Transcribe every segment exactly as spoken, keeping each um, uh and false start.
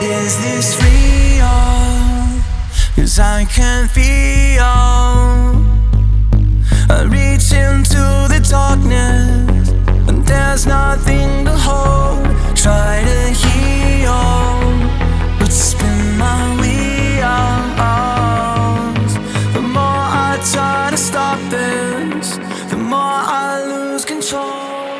Is this real? 'Cause I can feel. I reach into the darkness and there's nothing to hold. Try to heal, but spin my wheels. The more I try to stop this, the more I lose control.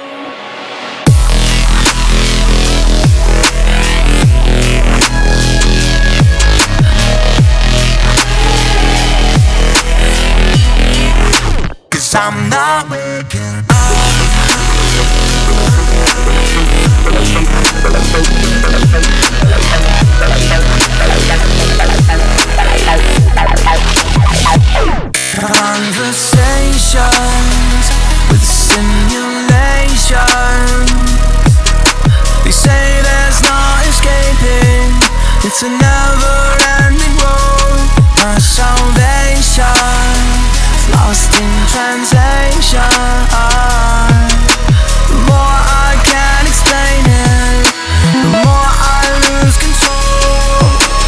I'm not waking up. Conversations with simulations. They say there's no escaping. It's a never-ending road. My salvation lost in translation. The more I can't explain it, the more I lose control.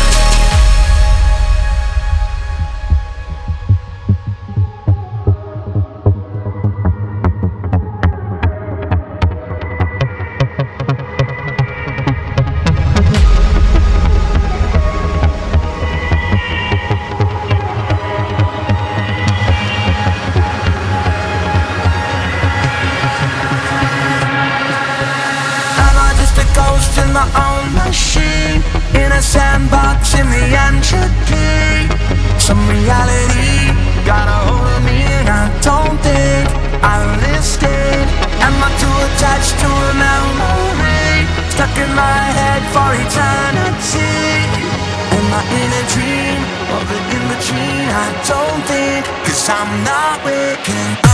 In my own machine, in a sandbox in the entropy. Some reality got a hold of me and I don't think I listed. Am I too attached to a memory, stuck in my head for eternity? Am I in a dream of an in-between? I don't think, 'cause I'm not waking up.